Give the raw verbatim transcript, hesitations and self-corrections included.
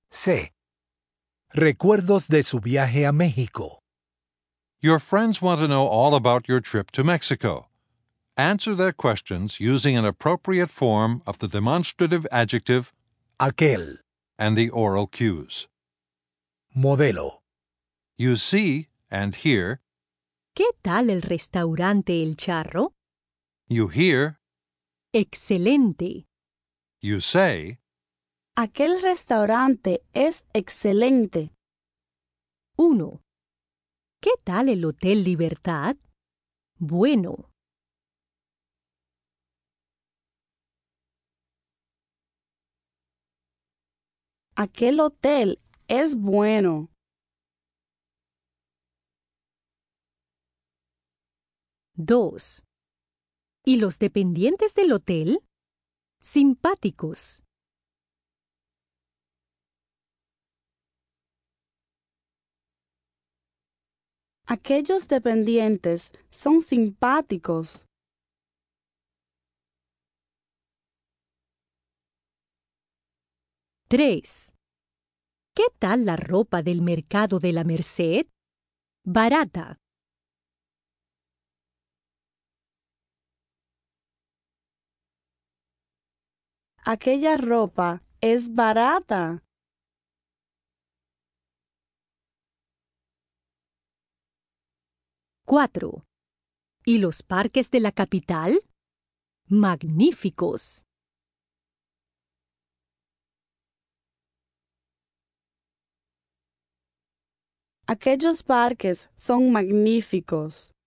C. Recuerdos de su viaje a México. Your friends want to know all about your trip to Mexico. Answer their questions using an appropriate form of the demonstrative adjective Aquel. and the oral cues. Modelo. You see and hear. ¿Qué tal el restaurante El Charro? You hear. Excelente. You say. Aquel restaurante es excelente. uno. ¿Qué tal el Hotel Libertad? Bueno. Aquel hotel es bueno. dos. ¿Y los dependientes del hotel? Simpáticos. Aquellos dependientes son simpáticos. tres. ¿Qué tal la ropa del mercado de la Merced? Barata. Aquella ropa es barata. cuatro. ¿Y los parques de la capital? Magníficos. Aquellos parques son magníficos.